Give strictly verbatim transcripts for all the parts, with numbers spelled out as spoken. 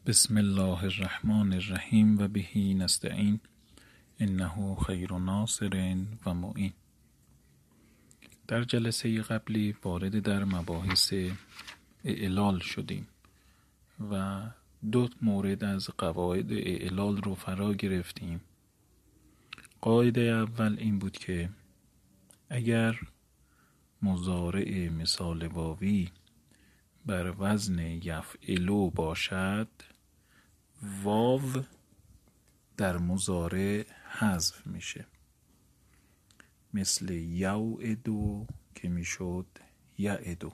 بسم الله الرحمن الرحیم و بهی نستعین انه خیر ناصر و معین. در جلسه قبلی وارد در مباحث اعلال شدیم و دو مورد از قواعد اعلال رو فرا گرفتیم. قاعده اول این بود که اگر مضارع مثال واوی بر وزن یفعلو باشد، واو در مضارع حذف میشه، مثل یوعدو که میشد یعدو.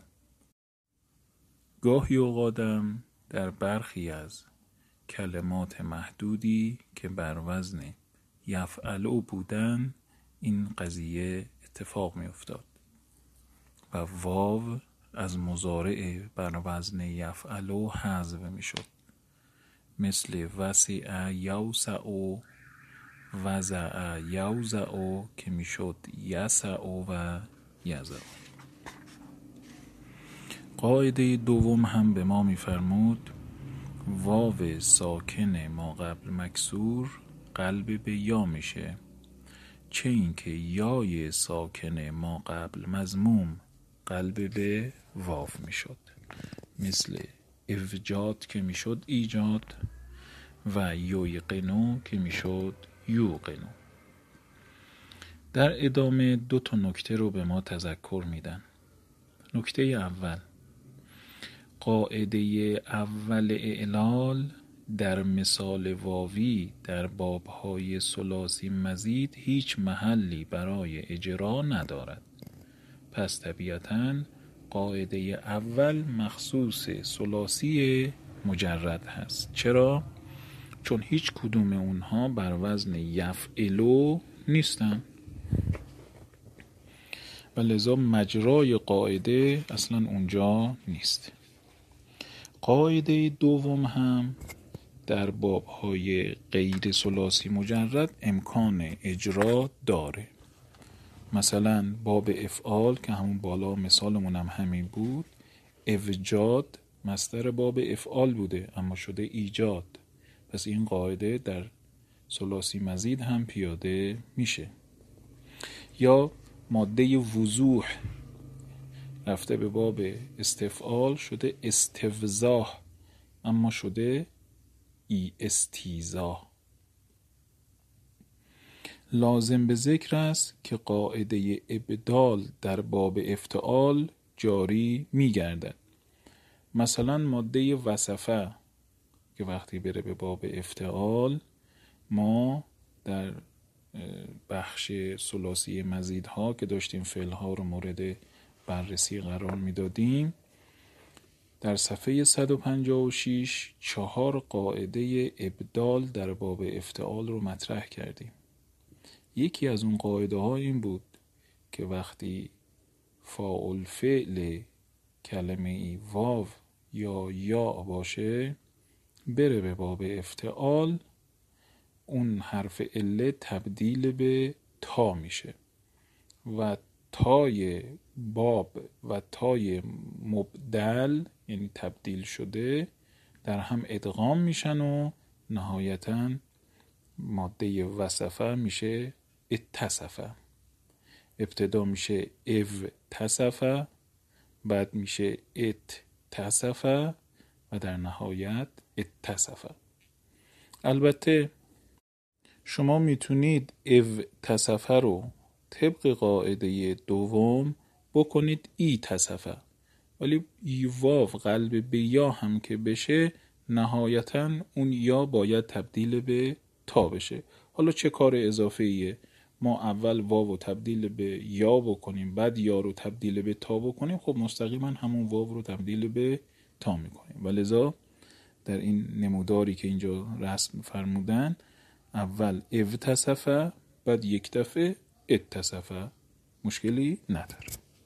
گاهی اوقاتم در برخی از کلمات محدودی که بر وزن یفعلو بودن این قضیه اتفاق می افتاد و واو از مضارع بر وزن یفعلو حذف می شد، مثل وسع یوسع، وضع یوضع که می شد یسع و یضع. قاعده دوم هم به ما می فرمود واو ساکن ما قبل مکسور قلب به یا میشه، چه اینکه یای ساکن ما قبل مضموم قلب به واو میشد، مثل اوجاد که میشد ایجاد و یوقنو که میشد یوقنو. در ادامه دو تا نکته رو به ما تذکر میدن. نکته اول، قاعده اول اعلال در مثال واوی در بابهای ثلاثی مزید هیچ محلی برای اجرا ندارد، پس طبیعتاً قاعده اول مخصوص ثلاثی مجرد هست. چرا؟ چون هیچ کدوم اونها بر وزن یفعلو نیستن و لذا مجرای قاعده اصلا اونجا نیست. قاعده دوم هم در بابهای غیر ثلاثی مجرد امکان اجرا داره. مثلا باب افعال که همون بالا مثالمون هم همین بود، اوجاد مصدر باب افعال بوده اما شده ایجاد، پس این قاعده در ثلاثی مزید هم پیاده میشه. یا ماده وضوح رفته به باب استفعال شده استفضاح اما شده ای استیضاح. لازم به ذکر است که قاعده ابدال در باب افتعال جاری می گردد. مثلا ماده وصفه که وقتی بره به باب افتعال، ما در بخش ثلاثی مزیدها که داشتیم فعلها رو مورد بررسی قرار می دادیم، در صفحه صد و پنجاه و شش چهار قاعده ابدال در باب افتعال رو مطرح کردیم. یکی از اون قاعده ها این بود که وقتی فاعل فعل کلمه ای واو یا یا باشه، بره به باب افتعال، اون حرف عله تبدیل به تا میشه و تای باب و تای مبدل یعنی تبدیل شده در هم ادغام میشن و نهایتاً ماده وصفه میشه اتصفه. ابتدا میشه او تصفه، بعد میشه ات تصفه و در نهایت اتصفه. البته شما میتونید او تصفه رو طبق قاعده دوم بکنید ای تصفه، ولی واو قلب به یا هم که بشه نهایتاً اون یا باید تبدیل به تا بشه. حالا چه کار اضافه ایه؟ ما اول واو رو تبدیل به یا بکنیم بعد یا رو تبدیل به تا بکنیم، خب مستقیما همون واو رو تبدیل به تا میکنیم. ولذا در این نموداری که اینجا رسم فرمودن، اول او تصفه بعد یک دفعه اتصفه، مشکلی نداره.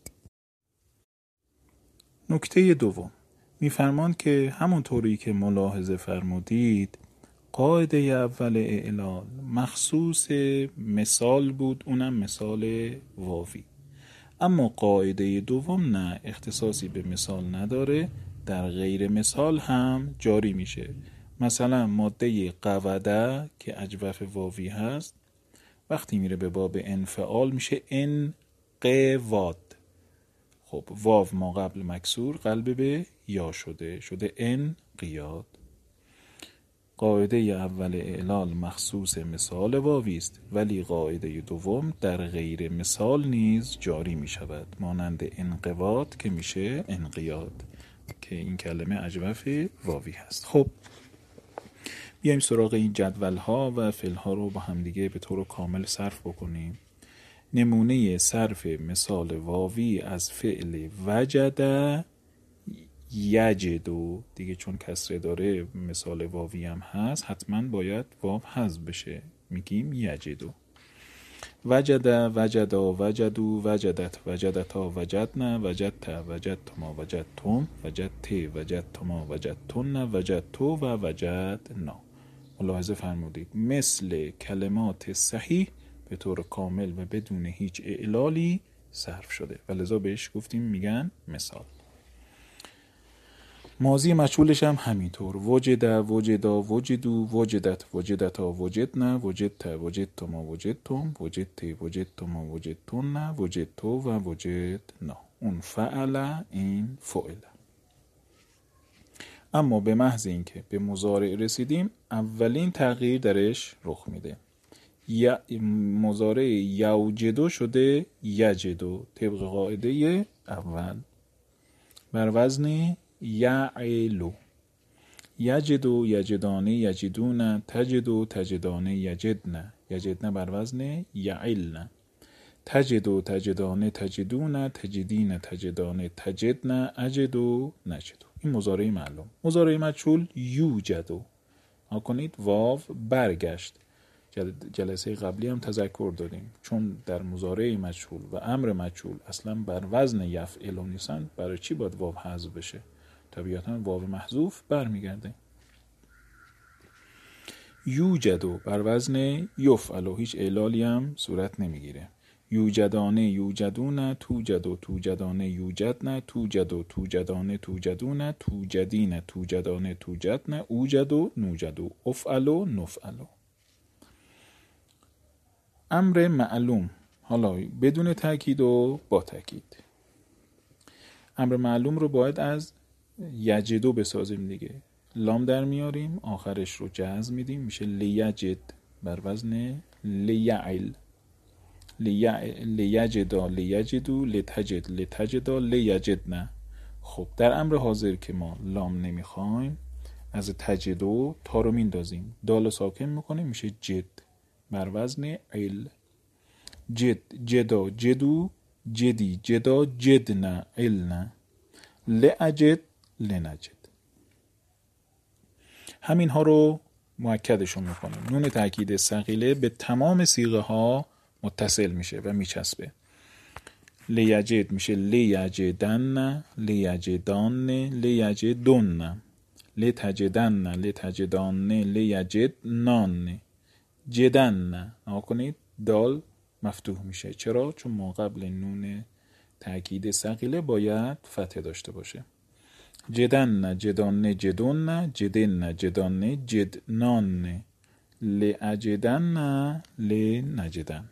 نکته دوم، میفرمان که همون طوری که ملاحظه فرمودید قاعده اول اعلال مخصوص مثال بود، اونم مثال واوی، اما قاعده دوم نه، اختصاصی به مثال نداره، در غیر مثال هم جاری میشه مثلا ماده قوده که اجوف واوی هست وقتی میره به باب انفعال میشه انقواد. خب واو ما قبل مکسور قلب به یا شده شده انقیاد. قاعده اول اعلال مخصوص مثال واوی است ولی قاعده دوم در غیر مثال نیز جاری می شود، مانند انقواد که میشه انقیاد که این کلمه اجوف واوی هست. خب بیایم سراغ این جدول ها و فعل ها رو با همدیگه به طور کامل صرف بکنیم. نمونه صرف مثال واوی از فعل وجد یجدو دیگه، چون کسره داره مثال واوی هم هست حتما باید واو حذف بشه، میگیم یجدو. وجد وجدا وجدو وجدت وجدتا وجدنا وجدت وجدتما وجدتم وجدت وجدتما وجدتن وجدتو و وجدنا. ملاحظه فرمودید مثل کلمات صحیح به طور کامل و بدون هیچ اعلالی صرف شده و لذا بهش گفتیم میگن مثال. ماضی مجهولش هم همینطور، وجد وجدا وجدو وجدت وجدتا وجدنا وجدت وجدتما وجدتم وجدت وجدتما وجدتن وجدتو و وجدنا. اون فعل این فعل. اما به محض اینکه به مضارع رسیدیم اولین تغییر درش رخ میده. یا مضارع یوجدو شده یجدو طبق قاعده اول بر وزن یعلو. یجدو یجدانه یجدون تجدو تجدانه یجدن یجدن بر وزن یعلن. تجدو تجدانه تجدون تجدین تجدانه تجدن اجدو نجدو. این مضارع معلوم. مضارع مجهول یوجدو. ها کنید واو برگشت. جلسه قبلی هم تذکر دادیم چون در مضارع مجهول و امر مجهول اصلا بر وزن یفعل نیستن، برای چی باید واو حذف بشه؟ طبیعتا واو محذوف برمیگرده. یوجدو بر وزن یفعل، هیچ اعلالی هم صورت نمیگیره. یوجدانه یوجدون توجدو توجدانه یوجدن توجدو توجدانه توجدون توجدین توجدانه توجدن اوجدو نوجدو افعلو نفعلو. امر معلوم، حالا بدون تاکید و با تاکید. امر معلوم رو باید از یجدو بسازیم دیگه، لام در میاریم آخرش رو جزم میدیم میشه لیجد بر وزن لیعل. لیجدا لیجدو لتجد لتجدا لیجدن. خب در امر حاضر که ما لام نمیخوایم از تجدو تا رو میندازیم، دال ساکن میکنیم میشه جد بر وزن عل. جد جدا جدو جدی جدا جدنا علنا لأجد لنجد. همین ها رو مؤکدشون میکنیم. نون تأکید ثقیله به تمام صیغه ها متصل میشه و میچسبه. لیجد میشه لیجدن لیجدان لیجدن لتجدن لتجدان لیجدنان جدن. نها کنید دال مفتوح میشه. چرا؟ چون ما قبل نون تأکید ثقیله باید فتحه داشته باشه. جدن جدان جدن جدن جدان جدنان لأجدن لنجدن.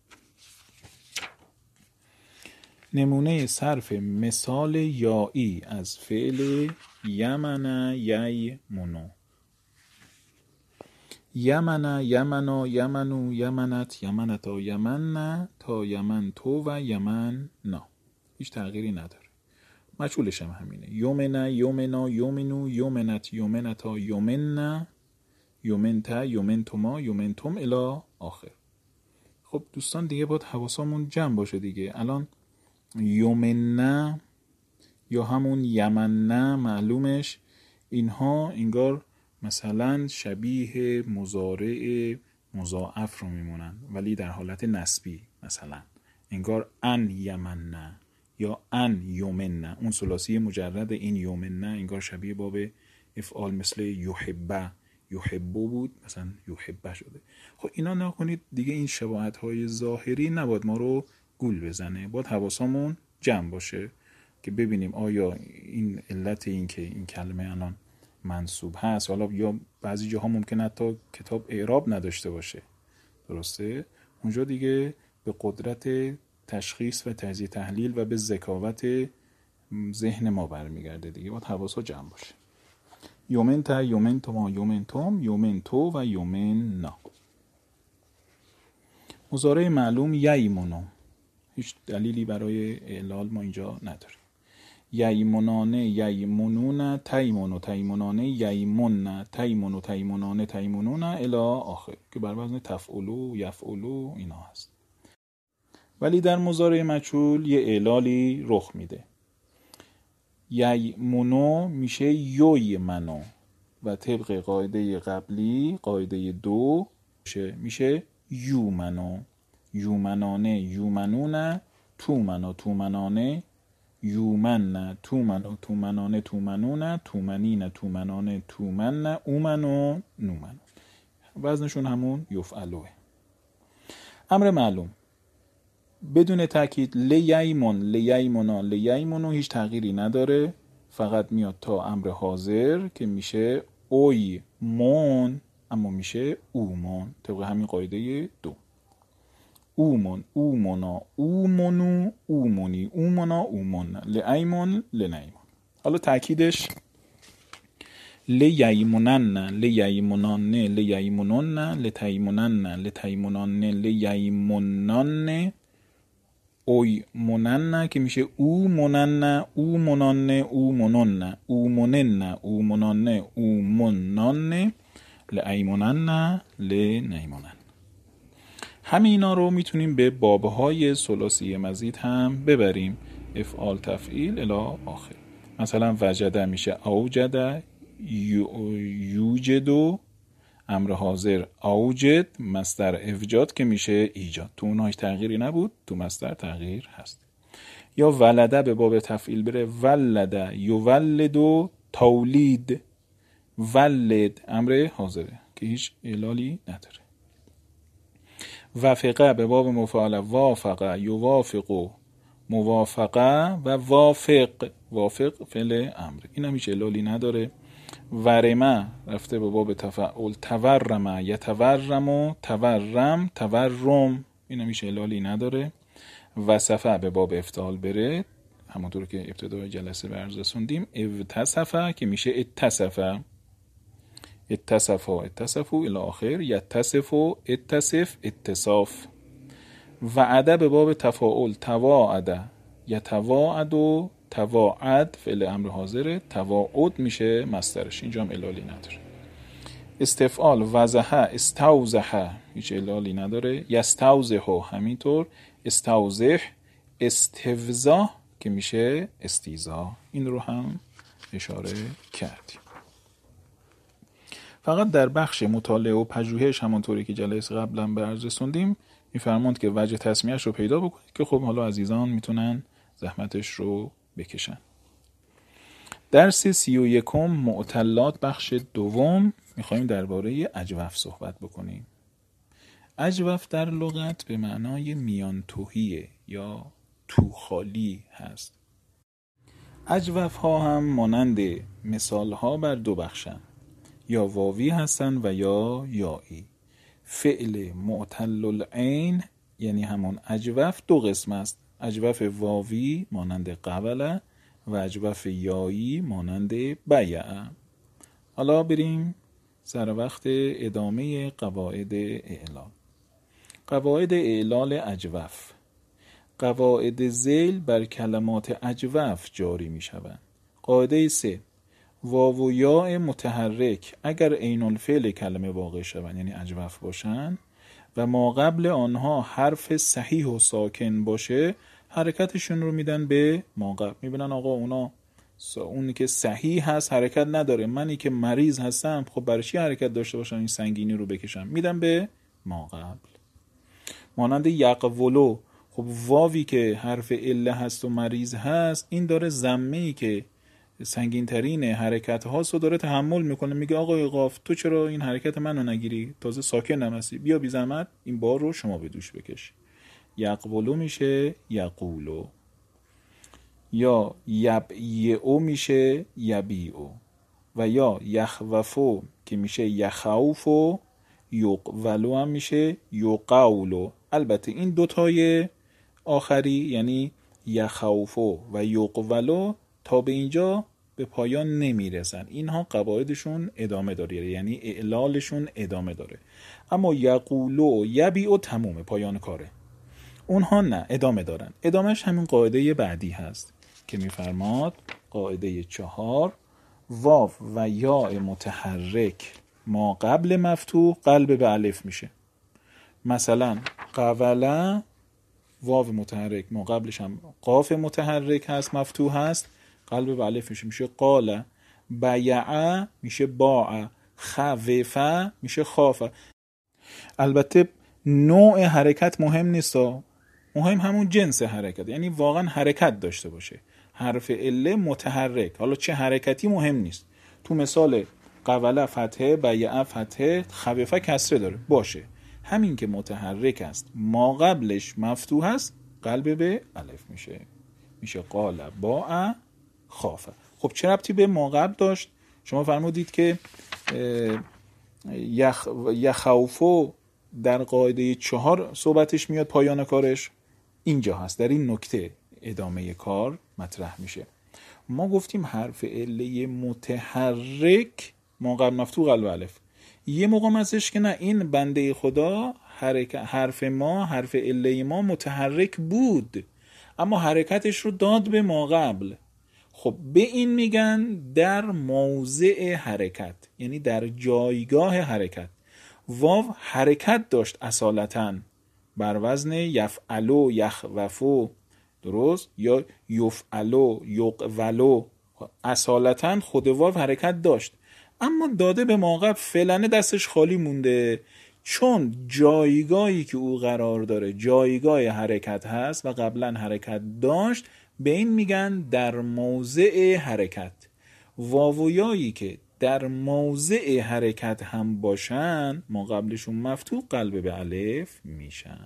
نمونه صرف مثال یایی از فعل یمن ییمنو. یمن یمنا یمنو یمنت یمنتا یمن تا یمن تو و یمن نا. هیچ تغییری نداره. مجهولش هم همینه. یومنا یومنا یومنو یومنت یومنتا یومن یومنتا یومنتما یومنتم الی آخر. خب دوستان دیگه باید حواسمون جمع باشه دیگه. الان یومن یا همون یمن معلومش اینها انگار مثلا شبیه مضارع مضاعف رو میمونن ولی در حالت نسبی، مثلا انگار ان یمن یا ان یومن. اون ثلاثی مجرد این یومن انگار شبیه باب افعال مثل یحبه یحبو بود مثلا یحبه شده. خب اینا نکنید دیگه، این شباهت های ظاهری نباید ما رو گول بزنه. باید حواسمون جمع باشه که ببینیم آیا این علت این که این کلمه الان منصوب هست، حالا یا بعضی جاها ممکن حتی کتاب اعراب نداشته باشه، درسته؟ اونجا دیگه به قدرت تشخیص و تجزیه تحلیل و به ذکاوت ذهن ما برمیگرده دیگه، باید حواسا جمع باشه. یومن تا، یومن توما، یومن توم، یومن تو و یومن نا. مضارع معلوم ییمونو، هیچ دلیلی برای اعلال ما اینجا نداریم. ییمونانه، ییمونون، تیمونو، تیمونانه، ییمون، تیمونو، تیمونانه، تیمونون الی آخر که بر وزن تفعلو، یفعلو اینا هست. ولی در مضارع مجهول یه اعلالی رخ میده. ییمونو میشه یوی منو و طبق قاعده قبلی، قاعده دو میشه یومنو، یومنانه، یومنونه، تومنو، تومنانه، یومن، تومنو، تومنانه، تومنونه، تومنین، تومنانه، تومن، اومنو، نومنو. وزنشون همون یفعلوه. امر معلوم بدون تاکید لییمون، لییمونا، لییمونو هیچ تغییری نداره، فقط میاد تا امر حاضر که میشه اوی مون، اما میشه اومون طبق همین قاعده دو. اومون، اومونا، اومونو، اومونی، اومونا، اومون، لییمون، لنیمون. حالا تاکیدش لییمونن، لییمونان، لییمونون، لتیمونن، لتیمونان، لییمونان، اوی منن که میشه او منن، او منن، او منن، او منن، او منن، او منن، لایمنن، لنیمنن. همه اینا رو میتونیم به بابهای ثلاثی مزید هم ببریم، افعال تفعیل الی آخر. مثلا وجده میشه اوجده، یوجدو، امر حاضر اوجد، مصدر افجاد که میشه ایجاد. تو اونهاش تغییری نبود، تو مصدر تغییر هست. یا ولده به باب تفعیل بره، ولده یولدو، تولید، ولد امر حاضره که هیچ اعلالی نداره. وافقه به باب مفعول، وافقه یوافقو، موافقه و وافق، وافق فعل امر، این هم هیچ اعلالی نداره. ورمه رفته به باب تفعول، تورمه یتورمو، تورم، تورم، این هم هیچ اعلالی نداره. وصفه به باب افتعال بره، همونطور که ابتدای جلسه برز رسوندیم، اتصفه که میشه اتصفه، اتصفا، اتصفو الی آخر، یتصفو، اتصف، اتصاف. وعده به باب تفاعل، تواعده یتواعدو، تواعد فعل امر حاضره، تواعد میشه مصدرش، اینجا هم اعلالی نداره. استفعال وضحه، استوضحه هیچ اعلالی نداره. یستوضحه همینطور، استوضح، استفضاح که میشه استیضاح، این رو هم اشاره کردیم. فقط در بخش مطالعه و پژوهش همونطوری که جلسه قبلا به عرض رسوندیم میفرماند که وجه تسمیه‌اش رو پیدا بکنید که خب حالا عزیزان میتونن زحمتش رو بکشن. درس سی و یکم معتلات بخش دوم میخوایم درباره اجوف صحبت بکنیم. اجوف در لغت به معنای میان تهیه یا تو خالی هست. اجوف ها هم مانند مثال ها بر دو بخشن، یا واوی هستن و یا یایی. فعل معتل العین یعنی همون اجوف دو قسم است، اجوف واوی مانند قبله و اجوف یایی مانند بیعه. حالا بریم سر وقت ادامه قواعد اعلال. قواعد اعلال اجوف. قواعد ذیل بر کلمات اجوف جاری می شوند. قاعده سه، واو و یاء متحرک اگر عین الفعل کلمه واقع شوند یعنی اجوف باشن و ما قبل آنها حرف صحیح و ساکن باشه، حرکتشون رو میدن به ما قبل. میبینن آقا اونا اونی که صحیح هست حرکت نداره، منی که مریض هستم خب برای چی حرکت داشته باشم این سنگینی رو بکشم، میدن به ما قبل. مانند یقولو، خب واوی که حرف عله هست و مریض هست، این داره ضمه‌ای که سنگین ترین حرکت هاست و داره تحمل میکنه، میگه آقای قاف تو چرا این حرکت منو نگیری، تازه ساکن هم هستی، بیا بی زحمت این بار رو شما به دوش بکش. یقولو میشه یقولو، یا یبیعو میشه یبیعو. و یا یخوفو که میشه یخوفو، یقولو هم میشه یقولو. البته این دوتای آخری یعنی یخوفو و یقولو تا به اینجا به پایان نمیرسن، اینها قواعدشون ادامه داره، یعنی اعلالشون ادامه داره. اما یقولو یبیعو تمومه، پایان کاره. اونها نه، ادامه دارن. ادامهش همین قاعده بعدی هست که میفرماد قاعده چهار، واو و یا متحرک ما قبل مفتوح قلب به الف میشه. مثلا قوله واو متحرک ما قبلش هم قاف متحرک هست مفتوح هست، قلب به الف میشه، میشه قاله. بیعه میشه باعه. خوفه میشه خافه. البته نوع حرکت مهم نیست، مهم همون جنس حرکت، یعنی واقعا حرکت داشته باشه. حرف عله متحرک، حالا چه حرکتی مهم نیست. تو مثال قوله فتحه، بیعه فتحه، خوفه کسره داره باشه، همین که متحرک است ما قبلش مفتوح است قلب به الف میشه، میشه قال باع خافه. خب چه ربطی به ما قبل داشت؟ شما فرمودید که یخ یخوفو در قاعده چهار صحبتش میاد، پایان کارش اینجا هست، در این نکته ادامه کار مطرح میشه. ما گفتیم حرف عله متحرک ما قبل مفتوح قلب الف. یه موقع ازش که نه، این بنده خدا حرکت حرف ما حرف عله ما متحرک بود اما حرکتش رو داد به ما قبل. خب به این میگن در موضع حرکت، یعنی در جایگاه حرکت. واو حرکت داشت اصالتاً بر وزن یفعلو یخوفو، درست، یا یفعلو یقولو، اصالتاً خود واو حرکت داشت اما داده به ما قبل، فعلا دستش خالی مونده، چون جایگاهی که او قرار داره جایگاه حرکت هست و قبلا حرکت داشت، به این میگن در موضع حرکت. واویایی که در موضع حرکت هم باشن ما قبلشون مفتوح قلب به الف میشن.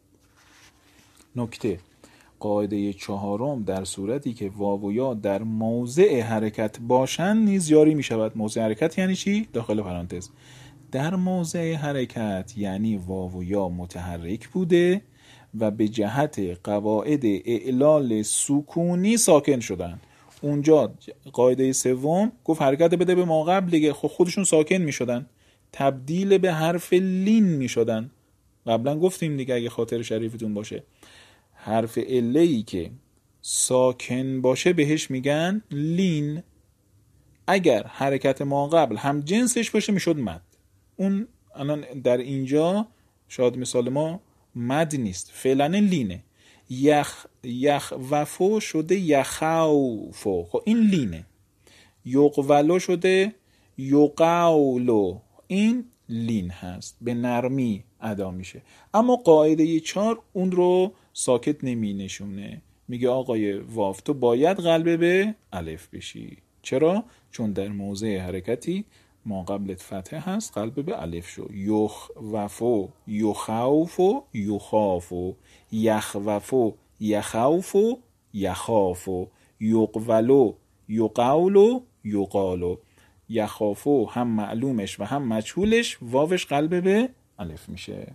نکته قاعده چهارم، در صورتی که واویا در موضع حرکت باشن نیز جاری میشود. موضع حرکت یعنی چی؟ داخل پرانتز در موضع حرکت یعنی واویا متحرک بوده و به جهت قواعد اعلال سکونی ساکن شدن. اونجا قاعده سوم گفت حرکت بده به ما قبل دیگه، خب خودشون ساکن می شدن، تبدیل به حرف لین می شدن. قبلا گفتیم دیگه اگه خاطر شریفتون باشه، حرف عله‌ای که ساکن باشه بهش میگن لین. اگر حرکت ما قبل هم جنسش باشه میشد مد. اون الان در اینجا شاید مثال ما مد نیست، فعلا لینه. یخ یخ وفو شده یخوفو، خب این لینه. یقولو شده یقولو، این لین هست، به نرمی ادا میشه. اما قاعده چهار اون رو ساکت نمی نشونه، میگه آقای واف تو باید قلب به الف بشی. چرا؟ چون در موضع حرکتی ما قبلت فتحه هست قلب به الف شو. یخ وفو یخوفو یخافو، یخ وفو یخوفو یخافو، یقولو یقولو یقالو. یخافو هم معلومش و هم مجهولش واوش قلب به الف میشه.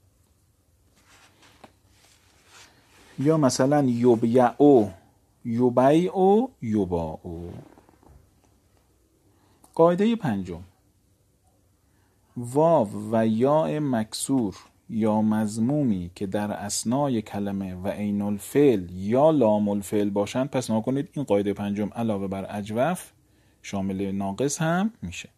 یا مثلا یبیعو یبیعو یباعو. قاعده پنجم، واو و یا مکسور یا مضمومی که در اثنای کلمه و عین الفعل یا لام الفعل باشند، پس نگاه کنید این قاعده پنجم علاوه بر اجوف شامل ناقص هم میشه.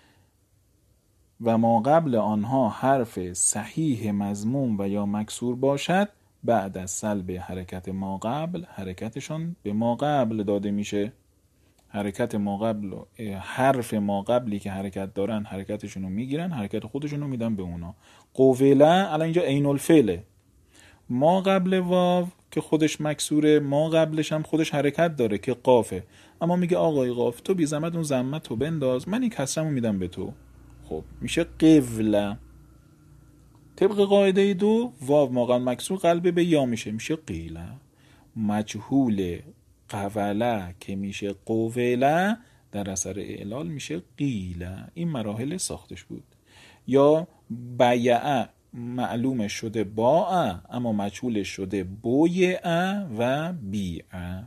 و ما قبل آنها حرف صحیح مضموم و یا مکسور باشد، بعد از سلب حرکت ما قبل حرکتشون به ما قبل داده میشه. حرکت ما قبل، حرف ما قبلی که حرکت دارن حرکتشون رو میگیرن، حرکت خودشون رو میدن به اونا. قوله الان اینجا عین الفعله، ما قبل واو که خودش مکسوره، ما قبلش هم خودش حرکت داره که قافه، اما میگه آقای قاف تو بی زحمت اون زحمت تو بنداز، من این کسرمو میدم به تو. خب میشه قوله. طبق قاعده دو واو ما قبل مکسور قلب به یا میشه، میشه قیله. مجهول قوله که میشه قوله در اثر اعلال میشه قیل. این مراحل ساختش بود. یا بیع معلومش شده باع اما مجهولش شده بویع و بیع.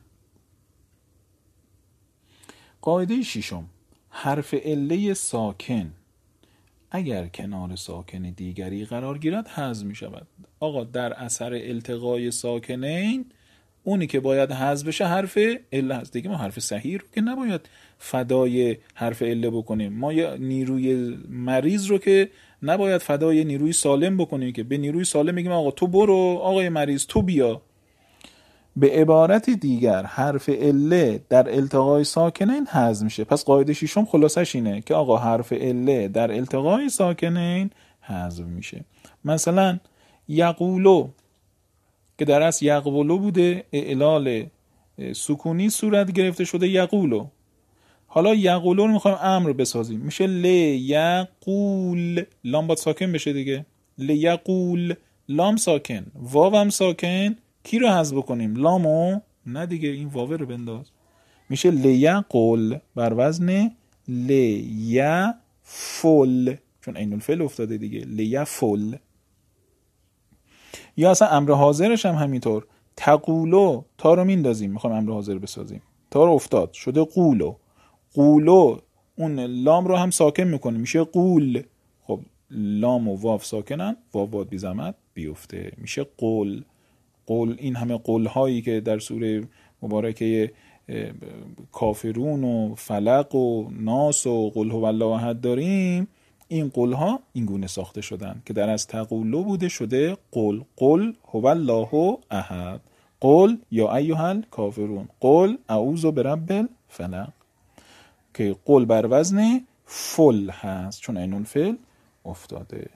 قاعده ششم، حرف عله ساکن اگر کنار ساکن دیگری قرار گیرد حذف می شود. آقا در اثر التقای ساکنین اونی که باید حذف بشه حرف عله هست دیگه. ما حرف صحیح رو که نباید فدای حرف عله بکنیم. ما یه نیروی مریض رو که نباید فدای نیروی سالم بکنیم که به نیروی سالم میگیم آقا تو برو، آقای مریض تو بیا. به عبارت دیگر حرف عله در التقای ساکنین حذف میشه. پس قاعده ششم خلاصش اینه که آقا حرف عله در التقای ساکنین حذف میشه. مثلا یقولو که در اصل یقولو بوده، اعلال سکونی صورت گرفته شده یقولو. حالا یقولو رو میخوایم امر بسازیم، میشه ل یقول، لام باید ساکن بشه دیگه، ل یقول، لام ساکن، واو هم ساکن، کی رو حذف بکنیم؟ لامو؟ نه دیگه، این واو رو بنداز، میشه ل یقول بر وزن ل یفل، چون عین الفعل افتاده دیگه، ل یفل. یا اصلا امر حاضرش هم همینطور، تقولو، تا رو میندازیم میخوایم امر حاضر بسازیم، تا رو افتاد شده قولو، قولو اون لام رو هم ساکن میکنه میشه قول. خب لام و واو ساکنن، واو باید بی زحمت بیفته میشه قول. قول، این همه قول هایی که در سوره مبارکه کافرون و فلق و ناس و قل هو الله احد داریم، این قول ها این گونه ساخته شدن که در از تقولو بوده شده قل. قل هو الله احد، قل یا ایها الکافرون، قل اعوذ برب الفلق، که قل بر وزن فل هست چون عین الفعل افتاده.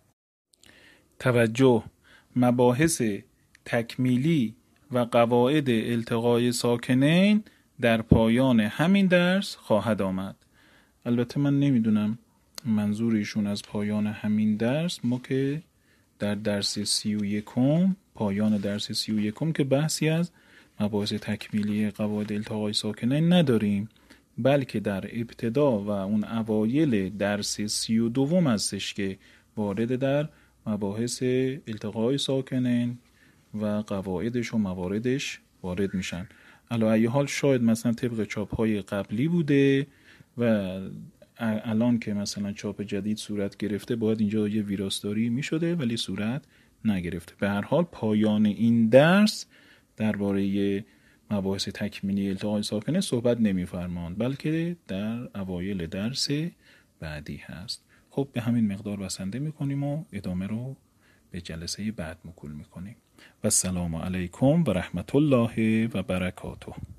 توجه، مباحث تکمیلی و قواعد التقای ساکنین در پایان همین درس خواهد آمد. البته من نمیدونم منظور ایشون از پایان همین درس، ما که در درس سی و یکم، پایان درس سی و یکم که بحثی از مباحث تکمیلی قواعد التقای ساکنین نداریم، بلکه در ابتدا و اون اوایل درس سی و دوم هستش که وارد در مباحث التقای ساکنین و قواعدش و مواردش وارد میشن. علی ای حال شاید مثلا طبق چاپ‌های قبلی بوده و الان که مثلا چاپ جدید صورت گرفته باید اینجا یه ویراستاری میشده ولی صورت نگرفته. به هر حال پایان این درس درباره مباحث تکمیلی التقای ساکنه صحبت نمی‌فرماند، بلکه در اوایل درس بعدی هست. خب به همین مقدار بسنده میکنیم و ادامه رو به جلسه بعد موکول میکنیم. و السلام علیکم و رحمت الله و برکاته.